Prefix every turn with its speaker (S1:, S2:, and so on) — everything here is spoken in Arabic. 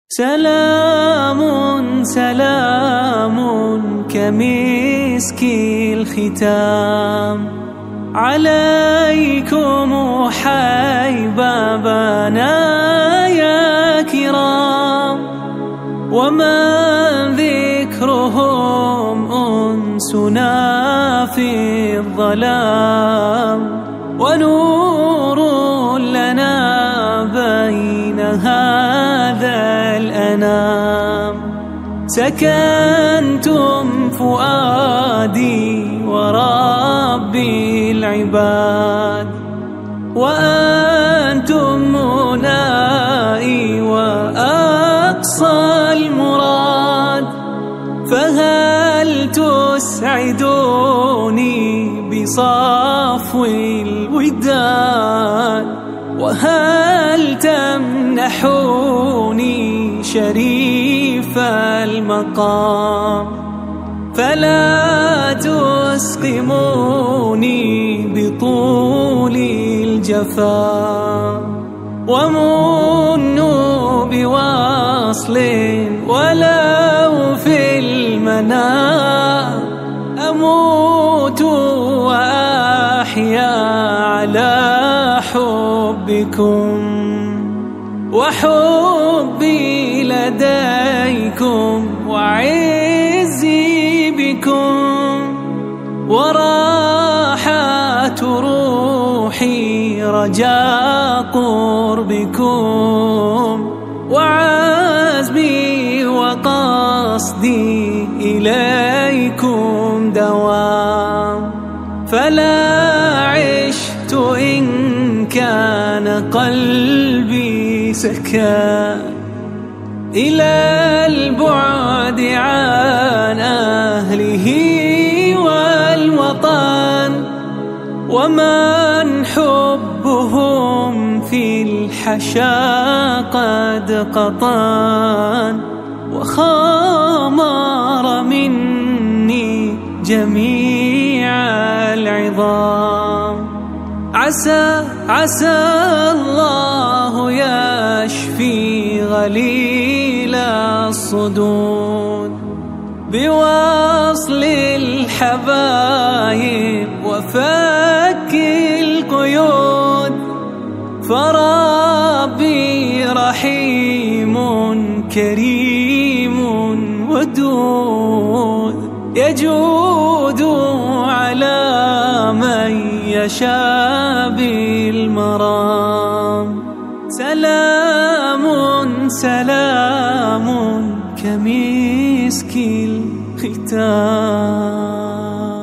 S1: سلام سلام كمسك الختام عليكم حبابنا يا كرام، ومن ذكرهم أنسنا في الظلام، ونور لنا بين هذا الأنام. سكنتم فؤادي وربي العباد، وأنتم منائي وأقصى المراد، فهل تسعدوني بصفو الوداد، وهل تمنحوني شريف المقام، فلا تسقموني بطول الجفا، ومنوا بوصل ولو في المنام، أموت وأحيا على حبكم، وحبي لديكم وعزي بكم، وراحة روحي رجاء قربكم، وعزمي وقصدي إليكم دوام. فلا عشت إن كان قلبي سكا إلى البعد عن أهله والوطن، ومن حبهم في الحشا قد قطن، وخامر مني جميع العظام. عسى الله يشفي غليل الصدود بوصل الحبايب وفك القيود، فربي رحيم كريم ودود، يجود على من يشاء بالمرام. سلام سلام كمسك الختام.